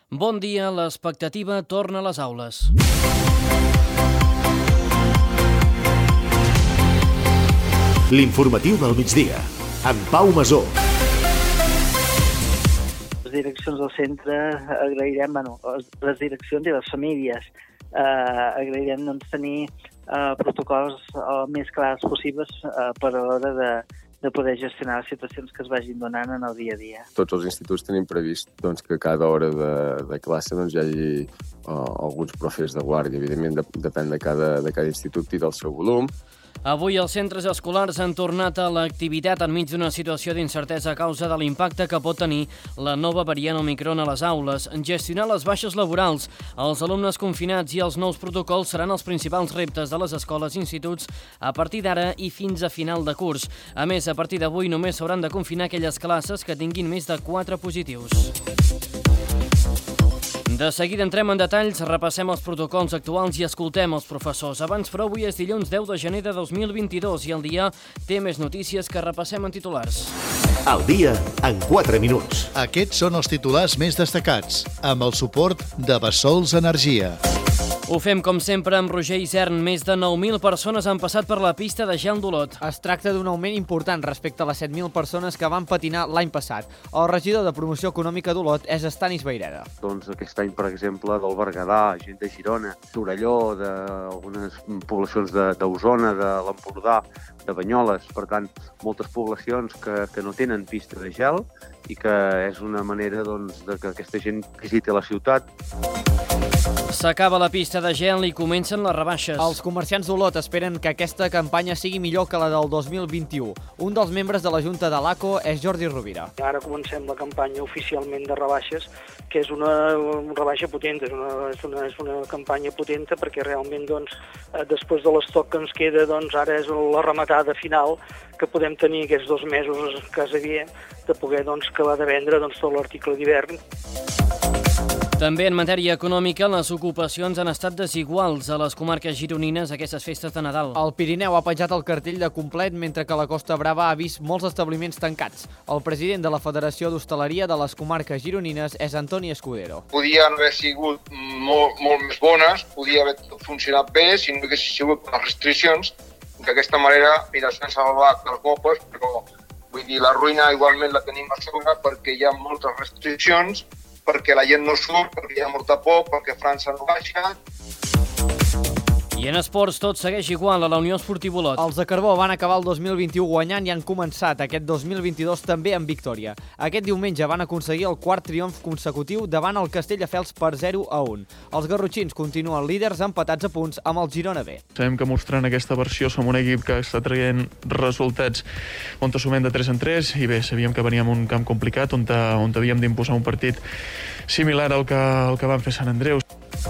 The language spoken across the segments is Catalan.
Bon dia, l'expectativa torna a les aules. L'informatiu del migdia, amb Pau Masó. Les direccions del centre agrairem, les direccions i les famílies agrairem tenir protocols més clars possibles per a l'hora de poder gestionar les situacions que es vagin donant en el dia a dia. Tots els instituts tenim previst que cada hora de classe hi hagi alguns profes de guàrdia. Evidentment, depèn de cada institut i del seu volum. Avui els centres escolars han tornat a l'activitat enmig d'una situació d'incertesa a causa de l'impacte que pot tenir la nova variant Omicron a les aules. Gestionar les baixes laborals, els alumnes confinats i els nous protocols seran els principals reptes de les escoles i instituts a partir d'ara i fins a final de curs. A més, a partir d'avui només s'hauran de confinar aquelles classes que tinguin més de 4 positius. De seguida entrem en detalls, repassem els protocols actuals i escoltem els professors. Abans, però, avui és dilluns 10 de gener de 2022 i el dia té més notícies que repassem en titulars. El dia en 4 minuts. Aquests són els titulars més destacats, amb el suport de Bassols Energia. Ho fem, com sempre, amb Roger Isern. Més de 9.000 persones han passat per la pista de gel d'Olot. Es tracta d'un augment important respecte a les 7.000 persones que van patinar l'any passat. El regidor de Promoció Econòmica d'Olot és Estanis Vayreda. Aquest any, per exemple, del Berguedà, gent de Girona, Torelló, d'algunes poblacions d'Osona, de l'Empordà, de Banyoles. Per tant, moltes poblacions que no tenen pista de gel i que és una manera de que aquesta gent visiti la ciutat. S'acaba la pista de gel i comencen les rebaixes. Els comerciants d'Olot esperen que aquesta campanya sigui millor que la del 2021. Un dels membres de la Junta de l'ACO és Jordi Rovira. Ara comencem la campanya oficialment de rebaixes, que és una rebaixa potent, és una campanya potenta perquè realment després de l'estoc que ens queda ara és la rematada final que podem tenir aquests 2 mesos a casa via de poder acabar de vendre tot l'article d'hivern. També en matèria econòmica, les ocupacions han estat desiguals a les comarques gironines aquestes festes de Nadal. El Pirineu ha penjat el cartell de complet, mentre que la Costa Brava ha vist molts establiments tancats. El president de la Federació d'Hostaleria de les comarques gironines és Antoni Escudero. Podien haver sigut molt més bones, podia haver funcionat bé si no haguessin sigut les restriccions. D'aquesta manera, s'han salvat els mopes, però la ruïna igualment la tenim a sobre perquè hi ha moltes restriccions, perquè la gent no surt, perquè hi ha molta por, perquè França no baixa. I en esports tot segueix igual a la Unió Esportiva Olot. Els de Carbó van acabar el 2021 guanyant i han començat aquest 2022 també amb victòria. Aquest diumenge van aconseguir el 4 triomf consecutiu davant el Castelldefels per 0-1. Els garrotxins continuen líders empatats a punts amb el Girona B. Sabem que mostrant aquesta versió som un equip que està traient resultats on sumem de 3 en 3 i bé, sabíem que veníem un camp complicat on havíem d'imposar un partit similar al que van fer Sant Andreu.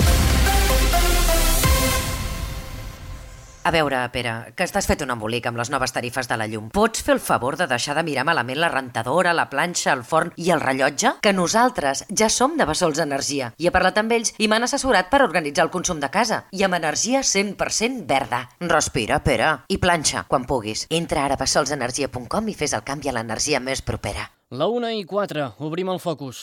A veure, Pere, que estàs fet un embolic amb les noves tarifes de la llum. Pots fer el favor de deixar de mirar malament la rentadora, la planxa, el forn i el rellotge? Que nosaltres ja som de Bassols Energia. I he parlat amb ells i m'han assessorat per organitzar el consum de casa. I amb energia 100% verda. Respira, Pere. I planxa, quan puguis. Entra ara a bassolsenergia.com i fes el canvi a l'energia més propera. La 1:04, obrim el focus.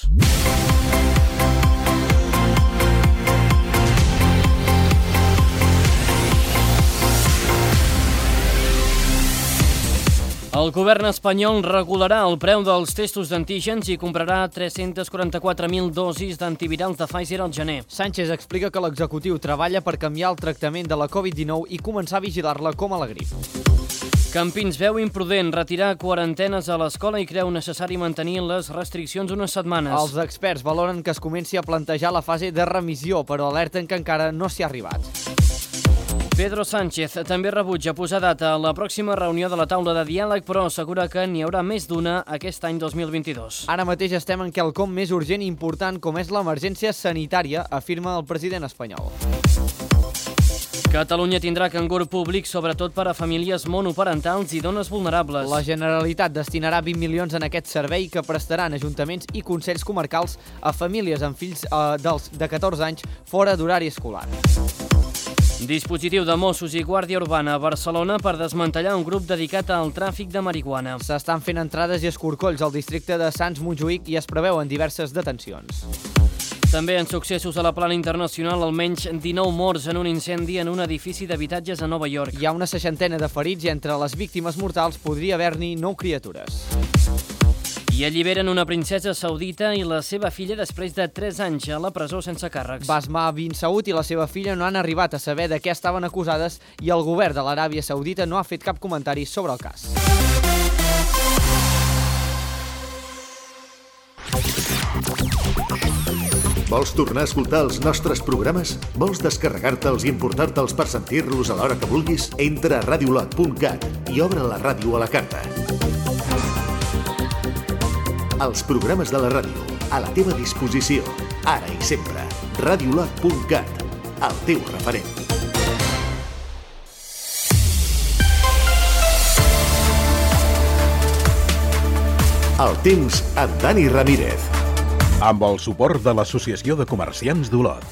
El govern espanyol regularà el preu dels testos d'antígens i comprarà 344.000 dosis d'antivirals de Pfizer al gener. Sánchez explica que l'executiu treballa per canviar el tractament de la Covid-19 i començar a vigilar-la com a la grip. Campins veu imprudent retirar quarantenes a l'escola i creu necessari mantenir les restriccions unes setmanes. Els experts valoren que es comenci a plantejar la fase de remissió, però alerten que encara no s'hi ha arribat. Pedro Sánchez també rebutja posar data a la pròxima reunió de la taula de diàleg, però assegura que n'hi haurà més d'una aquest any 2022. Ara mateix estem en quelcom més urgent i important com és l'emergència sanitària, afirma el president espanyol. Catalunya tindrà cangur públic, sobretot per a famílies monoparentals i dones vulnerables. La Generalitat destinarà 20 milions en aquest servei que prestaran ajuntaments i consells comarcals a famílies amb fills de 14 anys fora d'horari escolar. Dispositiu de Mossos i Guàrdia Urbana a Barcelona per desmantellar un grup dedicat al tràfic de marihuana. S'estan fent entrades i escorcolls al districte de Sants Montjuïc i es preveuen diverses detencions. També en successos a la plana internacional, almenys 19 morts en un incendi en un edifici d'habitatges a Nova York. Hi ha una 60 de ferits i entre les víctimes mortals podria haver-n'hi 9 criatures. I alliberen una princesa saudita i la seva filla després de 3 anys a la presó sense càrrecs. Basma bin Saud i la seva filla no han arribat a saber de què estaven acusades i el govern de l'Aràbia Saudita no ha fet cap comentari sobre el cas. Vols tornar a escoltar els nostres programes? Vols descarregar-te'ls i importar-te'ls per sentir-los a l'hora que vulguis? Entra a radiolot.cat i obre la ràdio a la carta. Els programes de la ràdio, a la teva disposició, ara i sempre. Radiolot.cat, el teu referent. El temps amb Dani Ramírez. Amb el suport de l'Associació de Comerciants d'Olot.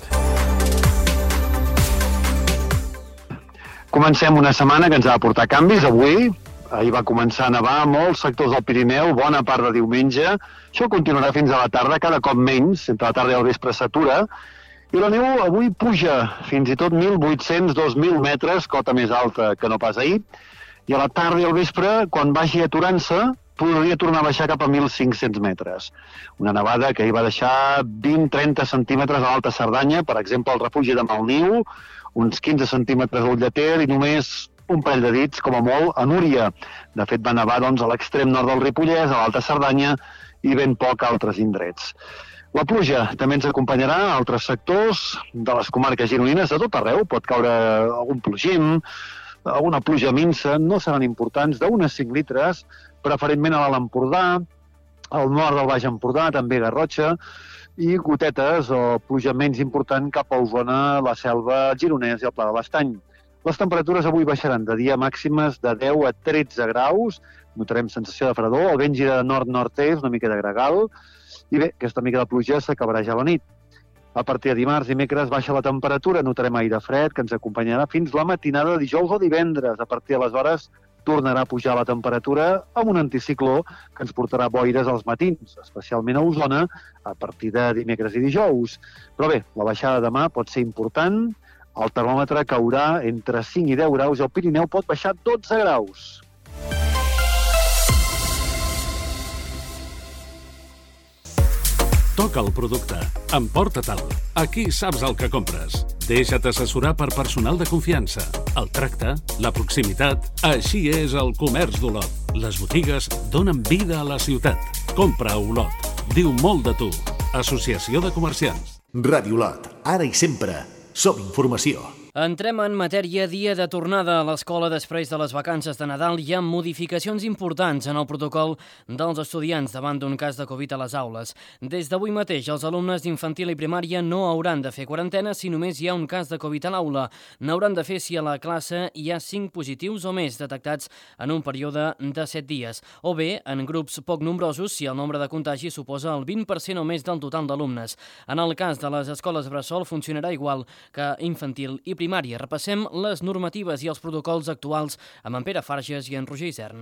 Comencem una setmana que ens ha de portar canvis. Ahir va començar a nevar a molts sectors del Pirineu, bona part de diumenge. Això continuarà fins a la tarda, cada cop menys, entre la tarda i el vespre s'atura. I la neu avui puja fins i tot 1.800-2.000 metres, cota més alta que no pas ahir. I a la tarda i al vespre, quan vagi aturant-se, podria tornar a baixar cap a 1.500 metres. Una nevada que hi va deixar 20-30 centímetres a l'Alta Cerdanya, per exemple, al refugi de Malniu, uns 15 centímetres a Ullater i només un parell de dits, com a molt, a Núria. De fet, va nevar a l'extrem nord del Ripollès, a l'Alta Cerdanya i ben poc a altres indrets. La pluja també ens acompanyarà a altres sectors de les comarques gironines, de tot arreu. Pot caure algun plogim, alguna pluja minsa, no seran importants, d'unes 5 litres, preferentment a l'Alt Empordà, al nord del Baix Empordà, també Garrotxa, i gotetes o pluja menys important cap a Osona, la Selva, el Gironès i el Pla de l'Estany. Les temperatures avui baixaran de dia màximes de 10 a 13 graus, notarem sensació de fredor, el vent gira de nord-nord-est, una mica de gregal, i bé, aquesta mica de pluja s'acabarà ja a la nit. A partir de dimarts i dimecres baixa la temperatura, notarem aire fred que ens acompanyarà fins la matinada de dijous o divendres. A partir d'aleshores tornarà a pujar la temperatura amb un anticicló que ens portarà boires als matins, especialment a Osona, a partir de dimecres i dijous. Però bé, la baixada de demà pot ser important, el termòmetre caurà entre 5 i 10 graus i el Pirineu pot baixar 12 graus. Toca el producte, emporta-te'l. Aquí saps el que compres. Deixa't assessorar per personal de confiança. El tracte, la proximitat, així és el comerç d'Olot. Les botigues donen vida a la ciutat. Compra a Olot. Diu molt de tu. Associació de Comerciants. Ràdio Olot, ara i sempre. Som informació. Entrem en matèria dia de tornada a l'escola després de les vacances de Nadal. Hi ha modificacions importants en el protocol dels estudiants davant d'un cas de Covid a les aules. Des d'avui mateix, els alumnes d'infantil i primària no hauran de fer quarantena si només hi ha un cas de Covid a l'aula. N'hauran de fer si a la classe hi ha 5 positius o més detectats en un període de 7 dies. O bé, en grups poc nombrosos, si el nombre de contagis suposa el 20% o més del total d'alumnes. En el cas de les escoles bressol funcionarà igual que infantil i primària. Repassem les normatives i els protocols actuals amb en Pere Farges i en Roger Isern.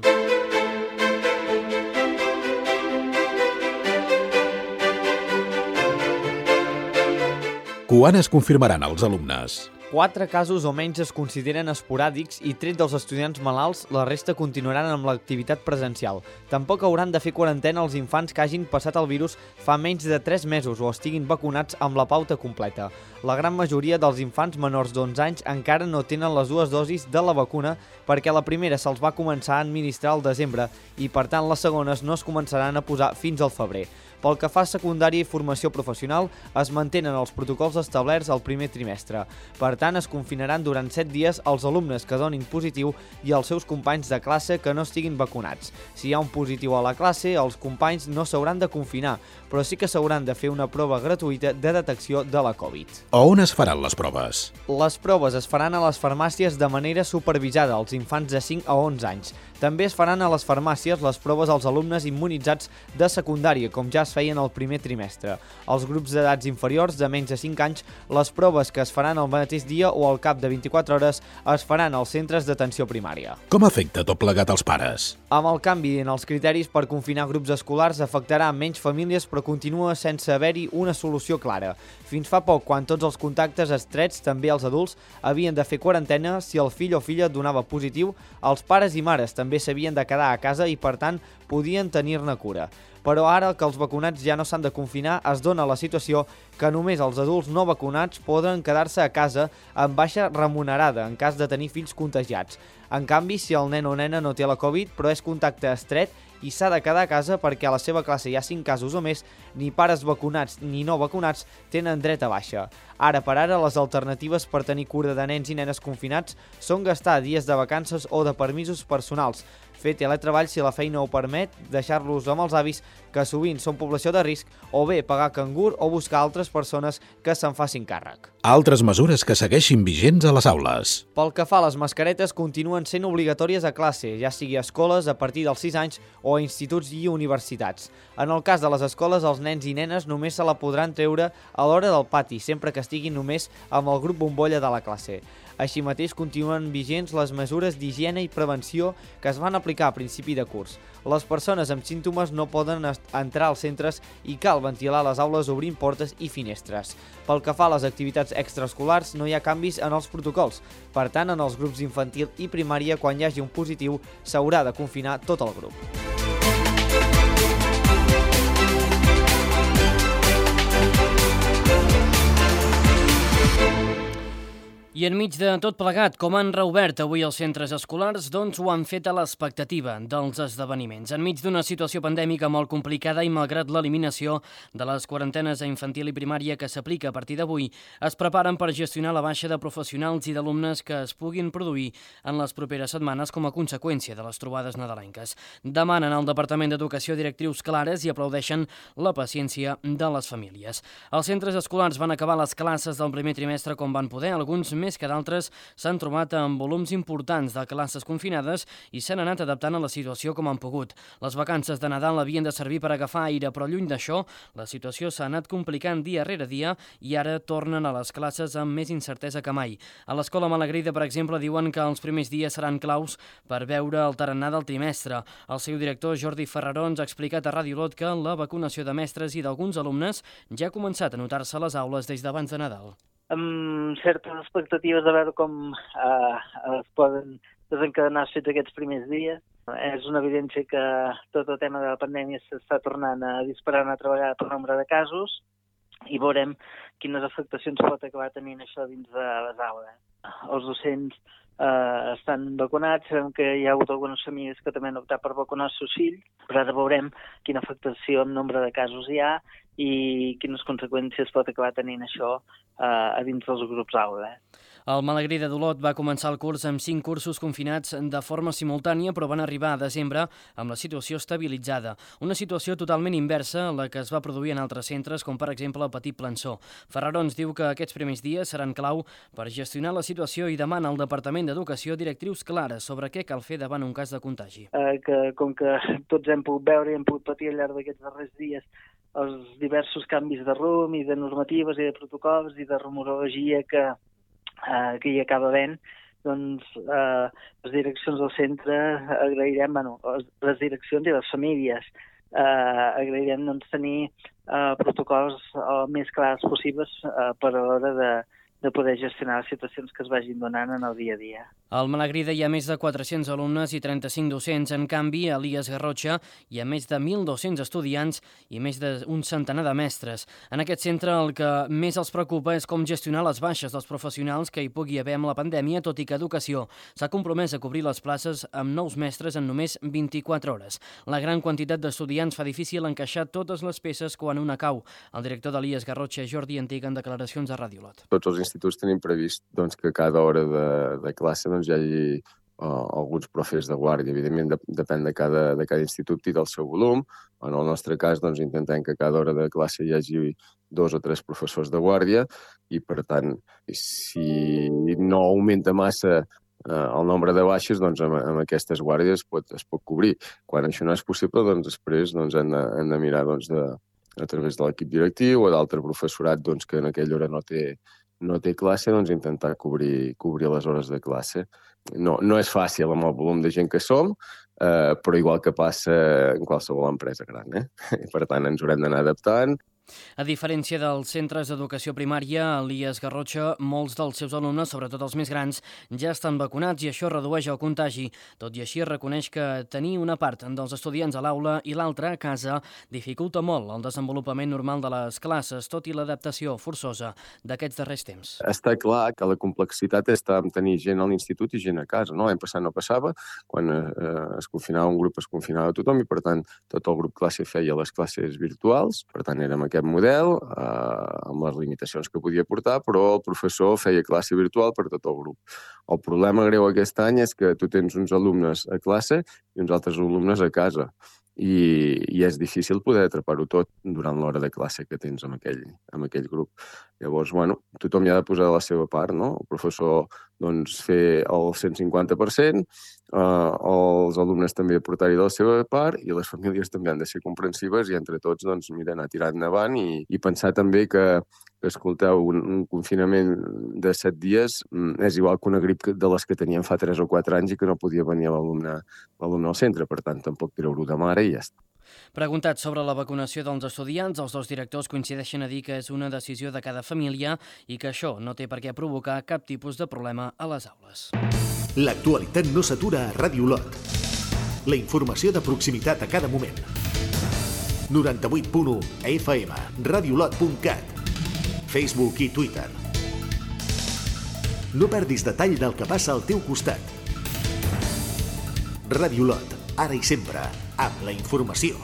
Quan es confirmaran els alumnes? 4 casos o menys es consideren esporàdics i tret dels estudiants malalts, la resta continuaran amb l'activitat presencial. Tampoc hauran de fer quarantena els infants que hagin passat el virus fa menys de 3 mesos o estiguin vacunats amb la pauta completa. La gran majoria dels infants menors d'11 anys encara no tenen les 2 dosis de la vacuna perquè la primera se'ls va començar a administrar al desembre i, per tant, les segones no es començaran a posar fins al febrer. Pel que fa a secundària i formació professional, es mantenen els protocols establerts al primer trimestre. Per tant, es confinaran durant 7 dies els alumnes que donin positiu i els seus companys de classe que no estiguin vacunats. Si hi ha un positiu a la classe, els companys no s'hauran de confinar, però sí que s'hauran de fer una prova gratuïta de detecció de la Covid. A on es faran les proves? Les proves es faran a les farmàcies de manera supervisada als infants de 5 a 11 anys. També es faran a les farmàcies les proves als alumnes immunitzats de secundària, com ja es feien al primer trimestre. Als grups d'edats inferiors de menys de 5 anys, les proves que es faran el mateix dia o al cap de 24 hores es faran als centres d'atenció primària. Com afecta tot plegat als pares? Amb el canvi en els criteris per confinar grups escolars afectarà menys famílies però però continua sense haver-hi una solució clara. Fins fa poc, quan tots els contactes estrets, també els adults, havien de fer quarantena, si el fill o filla donava positiu, els pares i mares també s'havien de quedar a casa i, per tant, podien tenir-ne cura. Però ara que els vacunats ja no s'han de confinar, es dona la situació que només els adults no vacunats poden quedar-se a casa amb baixa remunerada en cas de tenir fills contagiats. En canvi, si el nen o nena no té la Covid però és contacte estret i s'ha de quedar a casa perquè a la seva classe hi ha 5 casos o més, ni pares vacunats ni no vacunats tenen dret a baixa. Ara per ara, les alternatives per tenir cura de nens i nenes confinats són gastar dies de vacances o de permisos personals, fer teletreball si la feina ho permet, deixar-los amb els avis, que sovint són població de risc, o bé pagar cangur o buscar altres persones que se'n facin càrrec. Altres mesures que segueixin vigents a les aules. Pel que fa a les mascaretes, continuen sent obligatòries a classe, ja sigui a escoles a partir dels 6 anys o a instituts i universitats. En el cas de les escoles, els nens i nenes només se la podran treure a l'hora del pati, sempre que estiguin només amb el grup bombolla de la classe. Així mateix, continuen vigents les mesures d'higiene i prevenció que es van aplicar a principi de curs. Les persones amb símptomes no poden entrar als centres i cal ventilar les aules obrint portes i finestres. Pel que fa a les activitats extraescolars, no hi ha canvis en els protocols. Per tant, en els grups infantil i primària, quan hi hagi un positiu, s'haurà de confinar tot el grup. I enmig de tot plegat, com han reobert avui els centres escolars, doncs ho han fet a l'expectativa dels esdeveniments. Enmig d'una situació pandèmica molt complicada i malgrat l'eliminació de les quarantenes a infantil i primària que s'aplica a partir d'avui, es preparen per gestionar la baixa de professionals i d'alumnes que es puguin produir en les properes setmanes com a conseqüència de les trobades nadalenques. Demanen al Departament d'Educació directrius clares i aplaudeixen la paciència de les famílies. Els centres escolars van acabar les classes del primer trimestre com van poder, alguns més que d'altres s'han trobat amb volums importants de classes confinades i s'han anat adaptant a la situació com han pogut. Les vacances de Nadal havien de servir per agafar aire, però lluny d'això, la situació s'ha anat complicant dia rere dia i ara tornen a les classes amb més incertesa que mai. A l'Escola Malagrida, per exemple, diuen que els primers dies seran claus per veure el tarannà del trimestre. El seu director, Jordi Ferrarons, ha explicat a Ràdio Lot que la vacunació de mestres i d'alguns alumnes ja ha començat a notar-se a les aules des d'abans de Nadal. Amb certes expectatives de veure com es poden desencadenar els fets aquests primers dies. És una evidència que tot el tema de la pandèmia s'està tornant a disparar una altra vegada per nombre de casos i veurem quines afectacions pot acabar tenint això dins de les aules. Els docents estan vacunats, sabem que hi ha hagut algunes famílies que també han optat per vacunar els seus fills, però ara veurem quina afectació en nombre de casos hi ha i quines conseqüències pot acabar tenint això a dins dels grups aula. El Malagrida d'Olot va començar el curs amb 5 cursos confinats de forma simultània, però van arribar a desembre amb la situació estabilitzada. Una situació totalment inversa a la que es va produir en altres centres, com per exemple el Petit Plançó. Ferrarons diu que aquests primers dies seran clau per gestionar la situació i demana al Departament d'Educació directrius clares sobre què cal fer davant un cas de contagi. Com que tots hem pogut veure i hem pogut patir al llarg d'aquests darrers dies els diversos canvis de rumb i de normatives i de protocols i de rumorologia que hi acaba havent, doncs les direccions del centre agrairem, les direccions i les famílies agrairem tenir protocols el més clars possibles per a l'hora de poder gestionar les situacions que es vagin donant en el dia a dia. Al Malagrida hi ha més de 400 alumnes i 35 docents. En canvi, a l'IES Garrotxa hi ha més de 1.200 estudiants i més d'un centenar de mestres. En aquest centre el que més els preocupa és com gestionar les baixes dels professionals que hi pugui haver amb la pandèmia, tot i que Educació s'ha compromès a cobrir les places amb nous mestres en només 24 hores. La gran quantitat d'estudiants fa difícil encaixar totes les peces quan una cau. El director de l'IES Garrotxa, Jordi Antiga, en declaracions a Ràdio Lot. Tots els instituts tenim previst que cada hora de classe hi hagi alguns professors de guàrdia. Evidentment, depèn de cada institut i del seu volum. En el nostre cas, intentem que cada hora de classe hi hagi 2 o 3 professors de guàrdia i, per tant, si no augmenta massa el nombre de baixes, amb aquestes guàrdies es pot cobrir. Quan això no és possible, després hem de mirar a través de l'equip directiu o d'altre professorat que en aquella hora no té no té classe, doncs intentar cobrir les hores de classe. No és fàcil amb el volum de gent que som, però igual que passa en qualsevol empresa gran, Per tant, ens haurem d'anar adaptant. A diferència dels centres d'educació primària, a l'IES Garrotxa, molts dels seus alumnes, sobretot els més grans, ja estan vacunats i això redueix el contagi. Tot i així, reconeix que tenir una part dels estudiants a l'aula i l'altra a casa dificulta molt el desenvolupament normal de les classes, tot i l'adaptació forçosa d'aquests darrers temps. Està clar que la complexitat està en tenir gent a l'institut i gent a casa. L'any passat no passava, quan es confinava un grup es confinava tothom i, per tant, tot el grup classe feia les classes virtuals. Per tant, érem aquest model, amb les limitacions que podia portar, però el professor feia classe virtual per tot el grup. El problema greu aquest any és que tu tens uns alumnes a classe i uns altres alumnes a casa. I és difícil poder atrapar-ho tot durant l'hora de classe que tens amb aquell grup. Llavors, tothom hi ha de posar la seva part, no? El professor, fer el 150%, els alumnes també aportar-hi de la seva part i les famílies també han de ser comprensives i entre tots, anar tirant endavant i pensar també que escolteu, un confinament de 7 dies és igual que una grip de les que teníem fa 3 o 4 anys i que no podia venir l'alumne al centre. Per tant, tampoc treure-ho de mare i ja està. Preguntat sobre la vacunació dels estudiants, els dos directors coincideixen a dir que és una decisió de cada família i que això no té per què provocar cap tipus de problema a les aules. L'actualitat no s'atura a Ràdio Olot. La informació de proximitat a cada moment. 98.1 FM, radiolot.cat, Facebook i Twitter. No perdis detall del que passa al teu costat. Ràdio Olot, ara i sempre, amb la informació.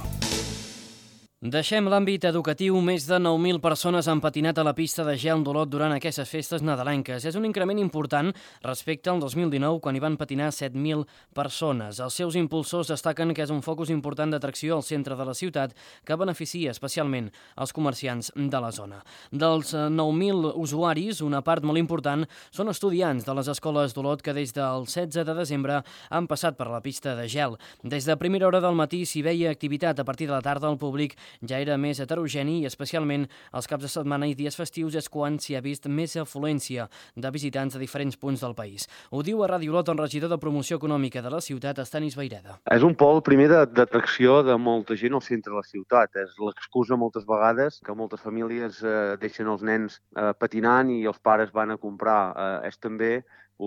Deixem l'àmbit educatiu. Més de 9.000 persones han patinat a la pista de gel d'Olot durant aquestes festes nadalenques. És un increment important respecte al 2019, quan hi van patinar 7.000 persones. Els seus impulsors destaquen que és un focus important d'atracció al centre de la ciutat que beneficia especialment els comerciants de la zona. Dels 9.000 usuaris, una part molt important són estudiants de les escoles d'Olot que des del 16 de desembre han passat per la pista de gel. Des de primera hora del matí s'hi veia activitat. A partir de la tarda el públic ja era més heterogeni i especialment els caps de setmana i dies festius és quan s'hi ha vist més afluència de visitants de diferents punts del país. Ho diu a Ràdio Olot el regidor de Promoció Econòmica de la ciutat, Estanis Vayreda. És un pol primer d'atracció de molta gent al centre de la ciutat. És l'excusa moltes vegades que moltes famílies deixen els nens patinant i els pares van a comprar. És també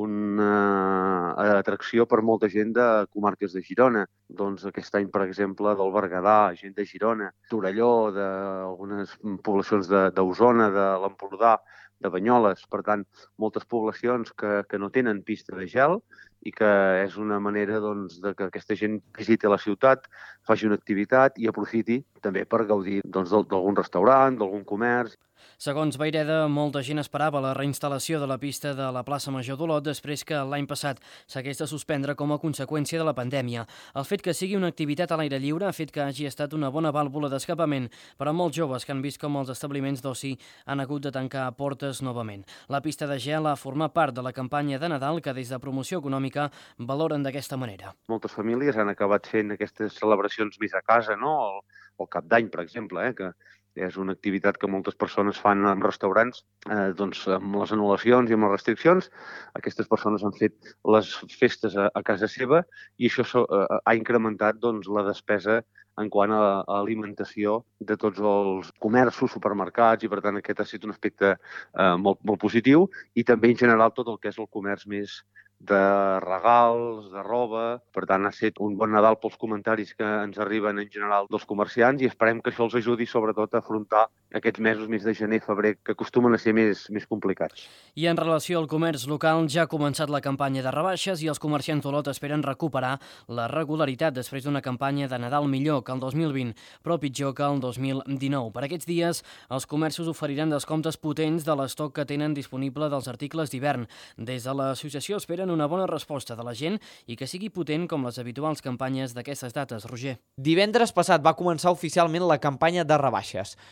una atracció per molta gent de comarques de Girona. Doncs aquest any, per exemple, del Berguedà, gent de Girona, Torelló, d'algunes poblacions d'Osona, de l'Empordà, de Banyoles. Per tant, moltes poblacions que no tenen pista de gel i que és una manera de que aquesta gent visiti la ciutat, faci una activitat i aprofiti també per gaudir d'algun restaurant, d'algun comerç. Segons Vayreda, molta gent esperava la reinstal·lació de la pista de la plaça Major d'Olot després que l'any passat s'hagués de suspendre com a conseqüència de la pandèmia. El fet que sigui una activitat a l'aire lliure ha fet que hagi estat una bona vàlvula d'escapament per a molts joves que han vist com els establiments d'oci han hagut de tancar portes novament. La pista de gel ha format part de la campanya de Nadal que des de Promoció Econòmica valoren d'aquesta manera. Moltes famílies han acabat fent aquestes celebracions més a casa, no? El Cap d'Any, per exemple, que és una activitat que moltes persones fan en restaurants, amb les anul·lacions i amb les restriccions. Aquestes persones han fet les festes a casa seva i això ha incrementat la despesa en quant a alimentació de tots els comerços, supermercats, i per tant aquest ha estat un aspecte molt positiu, i també en general tot el que és el comerç més de regals, de roba. Per tant, ha estat un bon Nadal pels comentaris que ens arriben en general dels comerciants i esperem que això els ajudi sobretot a afrontar aquests mesos més de gener i febrer que acostumen a ser més complicats. I en relació al comerç local, ja ha començat la campanya de rebaixes i els comerciants d'Olot esperen recuperar la regularitat després d'una campanya de Nadal millor que el 2020, però pitjor que el 2019. Per aquests dies, els comerços oferiran descomptes potents de l'estoc que tenen disponible dels articles d'hivern. Des de l'associació esperen una bona resposta de la gent i que sigui potent com les habituals campanyes d'aquestes dates. Roger. Divendres passat va començar oficialment la campanya de rebaixes. Després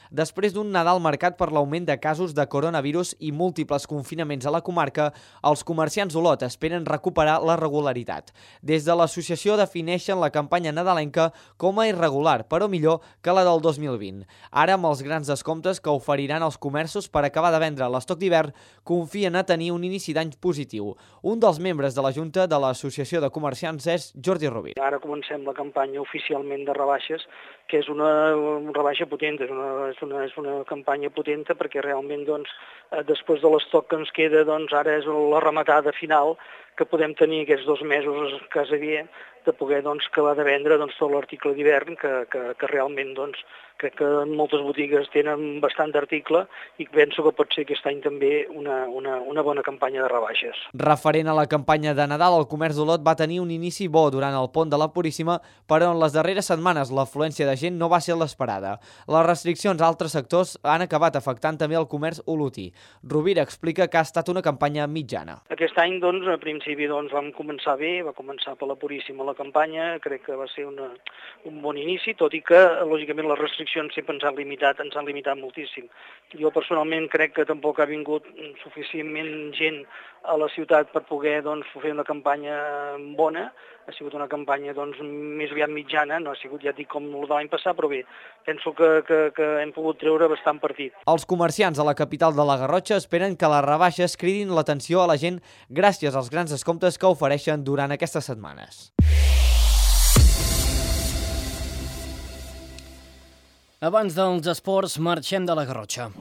Després d'un Nadal marcat per l'augment de casos de coronavirus i múltiples confinaments a la comarca, els comerciants d'Olot esperen recuperar la regularitat. Des de l'associació defineixen la campanya nadalenca com a irregular, però millor que la del 2020. Ara, amb els grans descomptes que oferiran els comerços per acabar de vendre l'estoc d'hivern, confien a tenir un inici d'any positiu. Un dels membres de la Junta de l'Associació de Comerciants és Jordi Rovira. Ara comencem la campanya oficialment de rebaixes, que és una rebaixa potent, és una campanya potent perquè realment després de l'estoc que ens queda ara és la rematada final que podem tenir aquests 2 mesos a casa dia de poder acabar de vendre tot l'article d'hivern que realment crec que moltes botigues tenen bastant d'article i penso que pot ser aquest any també una bona campanya de rebaixes. Referent a la campanya de Nadal, el comerç d'Olot va tenir un inici bo durant el pont de la Puríssima, però en les darreres setmanes l'afluència de gent no va ser l'esperada. Les restriccions a altres sectors han acabat afectant també el comerç olotí. Rovira explica que ha estat una campanya mitjana. Aquest any, a principi, vam començar bé, va començar per la Puríssima la campanya, crec que va ser un bon inici, tot i que, lògicament, les restriccions sempre ens han limitat moltíssim. Jo personalment crec que tampoc ha vingut suficientment gent a la ciutat per poder fer una campanya bona. Ha sigut una campanya més aviat mitjana, no ha sigut, ja dic, com el de l'any passat, però bé, penso que hem pogut treure bastant partit. Els comerciants a la capital de la Garrotxa esperen que les rebaixes cridin l'atenció a la gent gràcies als grans descomptes que ofereixen durant aquestes setmanes. Abans dels esports, marxem de la Garrotxa.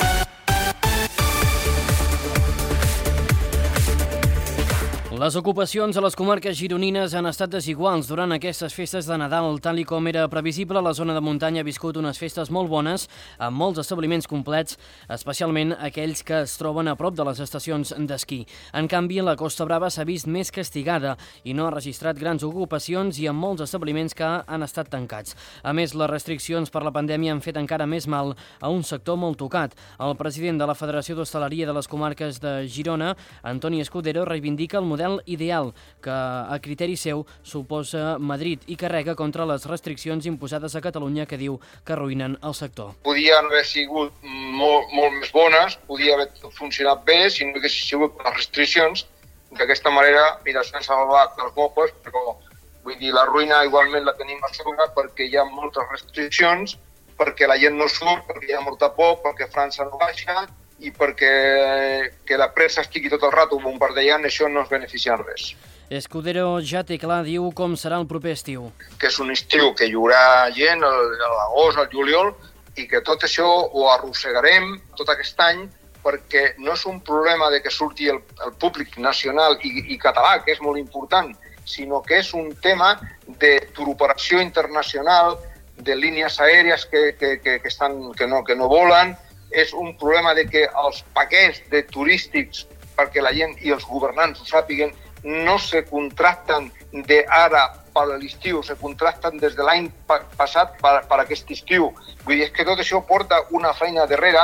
Les ocupacions a les comarques gironines han estat desiguals durant aquestes festes de Nadal. Tal i com era previsible, la zona de muntanya ha viscut unes festes molt bones, amb molts establiments complets, especialment aquells que es troben a prop de les estacions d'esquí. En canvi, la Costa Brava s'ha vist més castigada i no ha registrat grans ocupacions i amb molts establiments que han estat tancats. A més, les restriccions per la pandèmia han fet encara més mal a un sector molt tocat. El president de la Federació d'Hostaleria de les Comarques de Girona, Antoni Escudero, reivindica el model ideal que, a criteri seu, suposa Madrid i carrega contra les restriccions imposades a Catalunya que diu que arruïnen el sector. Podien haver sigut molt més bones, podia haver funcionat bé si no haguessin sigut les restriccions. D'aquesta manera, s'han salvat els mobles, però vull dir, la ruïna igualment la tenim a sobre perquè hi ha moltes restriccions, perquè la gent no surt, perquè hi ha molta por, perquè França no baixa, i perquè que la pressa estigui tot el rato bombardejant, això no ens beneficia en res. Escudero ja té clar, diu, com serà el proper estiu. Que és un estiu que hi haurà gent a l'agost, al juliol, i que tot això ho arrossegarem tot aquest any, perquè no és un problema de que surti el públic nacional i català, que és molt important, sinó que és un tema de turoperació internacional, de línies aèries que no volen. És un problema de que els paquets de turístics, perquè la gent i els governants ho sàpiguen, no se contracten d'ara per l'estiu, se contracten des de l'any passat per aquest estiu. Vull dir, és que tot això porta una feina darrere.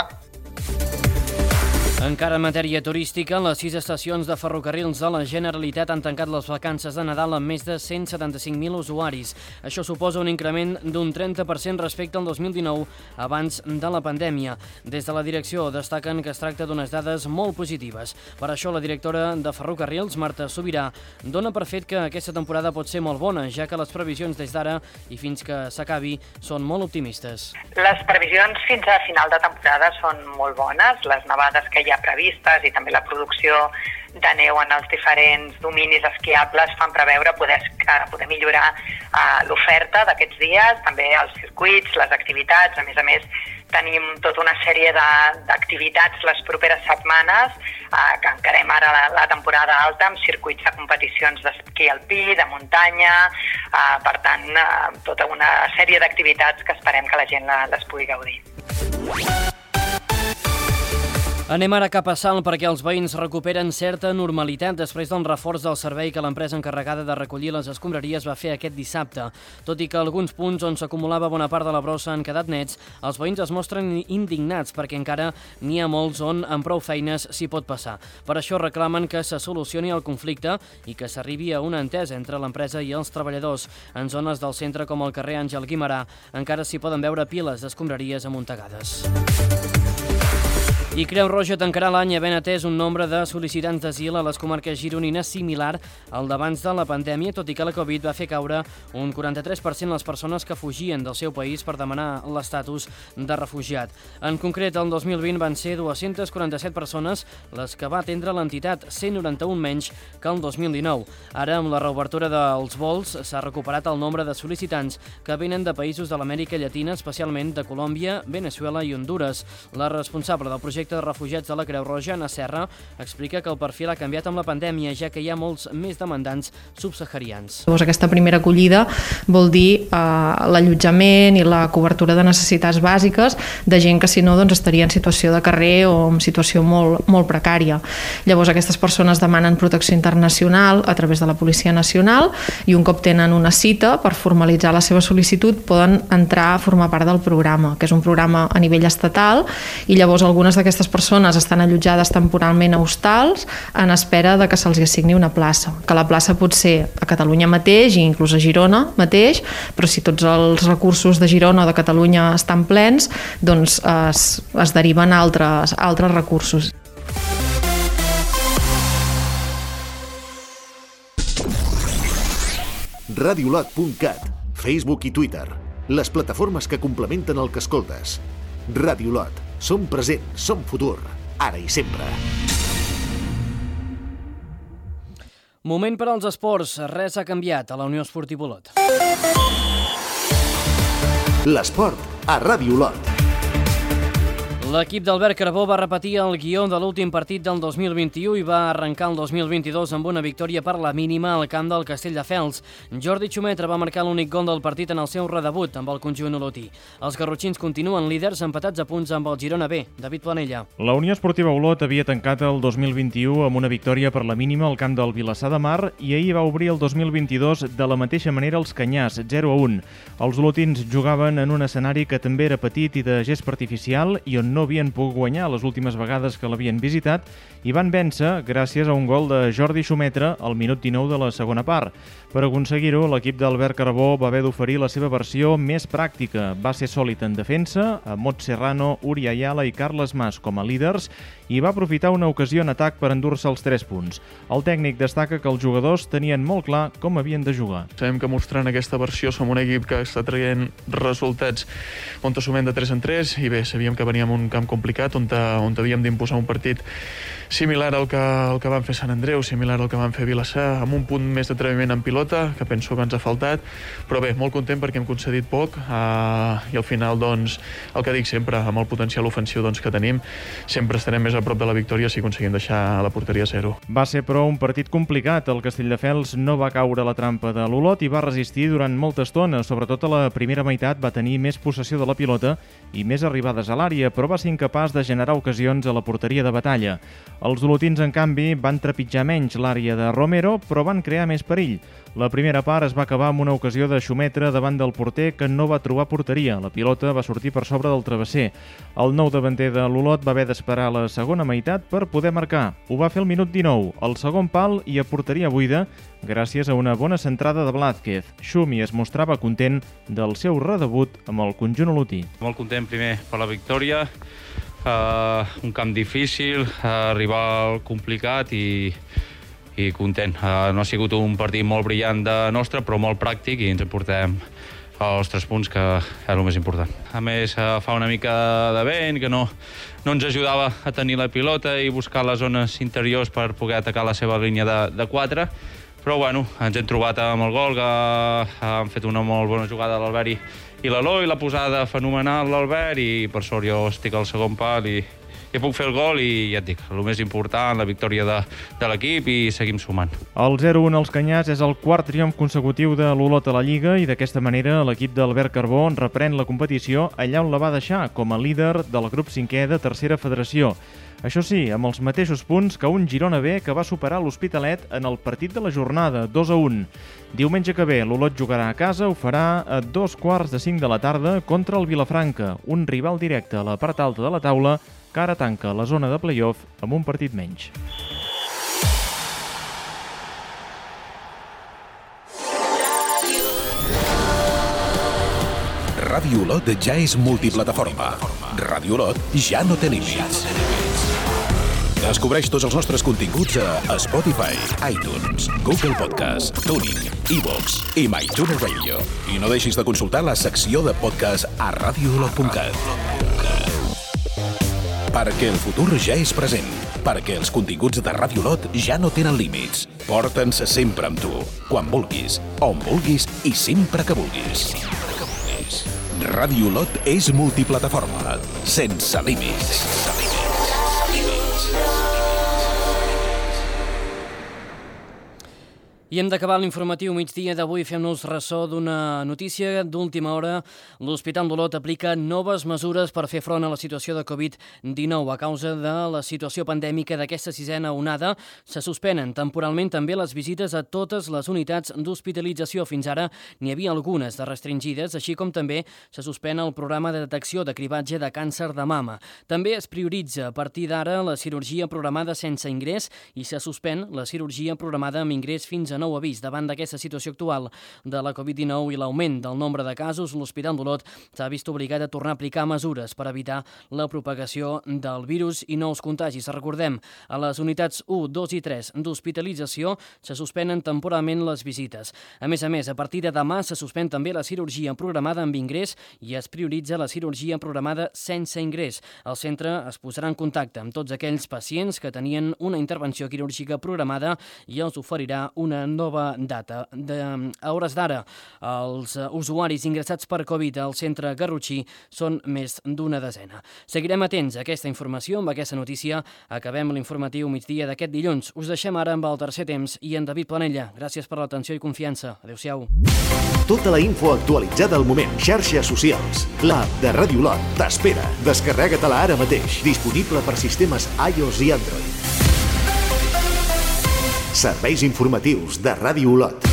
Encara en matèria turística, les 6 estacions de ferrocarrils de la Generalitat han tancat les vacances de Nadal amb més de 175.000 usuaris. Això suposa un increment d'un 30% respecte al 2019, abans de la pandèmia. Des de la direcció destaquen que es tracta d'unes dades molt positives. Per això la directora de Ferrocarrils, Marta Sobirà, dona per fet que aquesta temporada pot ser molt bona, ja que les previsions des d'ara i fins que s'acabi són molt optimistes. Les previsions fins a final de temporada són molt bones. Les nevades que hi ha previstes i també la producció de neu en els diferents dominis esquiables fan preveure poder millorar l'oferta d'aquests dies, també els circuits, les activitats. A més, tenim tota una sèrie d'activitats les properes setmanes que encarem ara la temporada alta amb circuits de competicions d'esquí alpí, de muntanya, per tant, tota una sèrie d'activitats que esperem que la gent les pugui gaudir. Anem ara cap a Salt perquè els veïns recuperen certa normalitat després del reforç del servei que l'empresa encarregada de recollir les escombraries va fer aquest dissabte. Tot i que alguns punts on s'acumulava bona part de la brossa han quedat nets, els veïns es mostren indignats perquè encara n'hi ha molts on amb prou feines s'hi pot passar. Per això reclamen que se solucioni el conflicte i que s'arribi a una entesa entre l'empresa i els treballadors. En zones del centre com el carrer Àngel Guimerà encara s'hi poden veure piles d'escombraries amuntegades. I Creu Roja tancarà l'any havent atès un nombre de sol·licitants d'asil a les comarques gironines similar al d'abans de la pandèmia, tot i que la Covid va fer caure un 43% les persones que fugien del seu país per demanar l'estatus de refugiat. En concret, el 2020 van ser 247 persones les que va atendre l'entitat, 191 menys que el 2019. Ara, amb la reobertura dels vols, s'ha recuperat el nombre de sol·licitants que venen de països de l'Amèrica Llatina, especialment de Colòmbia, Veneçuela i Hondures. La responsable del projecte de refugiats de la Creu Roja, Anna Serra, explica que el perfil ha canviat amb la pandèmia, ja que hi ha molts més demandants subsaharians. Aquesta primera acollida vol dir l'allotjament i la cobertura de necessitats bàsiques de gent que si no estaria en situació de carrer o en situació molt precària. Llavors aquestes persones demanen protecció internacional a través de la Policia Nacional i un cop tenen una cita per formalitzar la seva sol·licitud poden entrar a formar part del programa, que és un programa a nivell estatal, i llavors algunes d'aquestes persones estan allotjades temporalment a hostals en espera de que se'ls assigni una plaça, que la plaça pot ser a Catalunya mateix i inclús a Girona mateix, però si tots els recursos de Girona o de Catalunya estan plens, doncs es deriven a altres recursos. Radiolot.cat, Facebook i Twitter, les plataformes que complementen el que escoltes. Radiolot. Som present, som futur, ara i sempre. Moment per als esports. Res ha canviat a la Unió Esportiva Olot. L'esport a Radiolot. L'equip d'Albert Carbó va repetir el guió de l'últim partit del 2021 i va arrencar el 2022 amb una victòria per la mínima al camp del Castelldefels. Jordi Xumetra va marcar l'únic gol del partit en el seu redebut amb el conjunt olotí. Els garrotxins continuen líders empatats a punts amb el Girona B. David Planella. La Unió Esportiva Olot havia tancat el 2021 amb una victòria per la mínima al camp del Vilassar de Mar i ahir va obrir el 2022 de la mateixa manera els Canyars, 0-1. Els olotins jugaven en un escenari que també era petit i de gespa artificial i on no havien pogut guanyar les últimes vegades que l'havien visitat i van vèncer gràcies a un gol de Jordi Xumetra al minut 19 de la segona part. Per aconseguir-ho, l'equip d'Albert Carbó va haver d'oferir la seva versió més pràctica. Va ser sòlid en defensa, amb Mot Serrano, Uri Ayala i Carles Mas com a líders, i va aprofitar una ocasió en atac per endur-se els 3 punts. El tècnic destaca que els jugadors tenien molt clar com havien de jugar. Sabem que mostrant aquesta versió som un equip que està traient resultats on sumem de 3 en 3 i bé, sabíem que veníem un camp complicat on havíem d'imposar un partit similar al que van fer Sant Andreu, similar al que van fer Vilassar, amb un punt més d'atreviment en pilota, que penso que ens ha faltat, però bé, molt content perquè hem concedit poc i al final, doncs, el que dic sempre, amb el potencial ofensiu que tenim, sempre estarem més a prop de la victòria si aconseguim deixar la porteria a 0. Va ser, però, un partit complicat. El Castelldefels no va caure a la trampa de l'Olot i va resistir durant molta estona. Sobretot a la primera meitat va tenir més possessió de la pilota i més arribades a l'àrea, però va ser incapaç de generar ocasions a la porteria de batalla. Els olotins, en canvi, van trepitjar menys l'àrea de Romero, però van crear més perill. La primera part es va acabar amb una ocasió de Xumetra davant del porter que no va trobar porteria. La pilota va sortir per sobre del travesser. El nou davanter de l'Olot va haver d'esperar la segona meitat per poder marcar. Ho va fer al minut 19, al segon pal i a porteria buida, gràcies a una bona centrada de Blázquez. Xumi es mostrava content del seu redebut amb el conjunt olotí. Molt content primer per la victòria, un camp difícil, rival complicat i content. No ha sigut un partit molt brillant de nostre, però molt pràctic i ens portem els 3 punts, que és el més important. A més, fa una mica de vent, que no ens ajudava a tenir la pilota i buscar les zones interiors per poder atacar la seva línia de 4, però bueno, ens hem trobat amb el gol, que han fet una molt bona jugada l'Albert i l'Eloi, la posada fenomenal l'Albert, i per sort jo estic al segon pal i puc fer el gol i ja et dic, el més important, la victòria de l'equip, i seguim sumant. El 0-1 als Canyars és el 4 triomf consecutiu de l'Olot a la Lliga i d'aquesta manera l'equip d'Albert Carbó reprèn la competició allà on la va deixar, com a líder del grup 5è de Tercera Federació. Això sí, amb els mateixos punts que un Girona B que va superar l'Hospitalet en el partit de la jornada, 2-1. Diumenge que ve, l'Olot jugarà a casa, ho farà a 4:45 de la tarda contra el Vilafranca, un rival directe a la part alta de la taula que ara tanca la zona de play-off amb un partit menys. Ràdio Olot ja és multiplataforma. Ràdio Olot ja no té límits. Descobreix tots els nostres continguts a Spotify, iTunes, Google Podcast, TuneIn, iVoox i MyTuner Radio. I no deixis de consultar la secció de podcast a radioolot.cat. Perquè el futur ja és present. Perquè els continguts de Ràdio Olot ja no tenen límits. Porta'ns sempre amb tu, quan vulguis, on vulguis i sempre que vulguis. Ràdio Olot és multiplataforma, sense límits. I hem d'acabar l'informatiu migdia d'avui. Fem-nos ressò d'una notícia d'última hora. L'Hospital d'Olot aplica noves mesures per fer front a la situació de Covid-19. A causa de la situació pandèmica d'aquesta sisena onada, se suspenen temporalment també les visites a totes les unitats d'hospitalització. Fins ara n'hi havia algunes de restringides, així com també se suspèn el programa de detecció de cribatge de càncer de mama. També es prioritza a partir d'ara la cirurgia programada sense ingrés i se suspèn la cirurgia programada amb ingrés fins a nou avís. Davant d'aquesta situació actual de la Covid-19 i l'augment del nombre de casos, l'Hospital d'Olot s'ha vist obligat a tornar a aplicar mesures per evitar la propagació del virus i nous contagis. Recordem, a les unitats 1, 2 i 3 d'hospitalització se suspenen temporalment les visites. A més, a partir de demà se suspèn també la cirurgia programada amb ingrés i es prioritza la cirurgia programada sense ingrés. El centre es posarà en contacte amb tots aquells pacients que tenien una intervenció quirúrgica programada i els oferirà una nova data. A hores d'ara, els usuaris ingressats per Covid al centre Garrotxí són més d'una desena. Seguirem atents a aquesta informació. Amb aquesta notícia acabem l'informatiu migdia d'aquest dilluns. Us deixem ara amb el tercer temps i en David Planella. Gràcies per l'atenció i confiança. Adéu-siau. Tota la info actualitzada al moment. Xarxes socials. L'app de Ràdio Olot t'espera. Descarrega-te-la ara mateix. Disponible per sistemes iOS i Android. Serveis informatius de Ràdio Olot.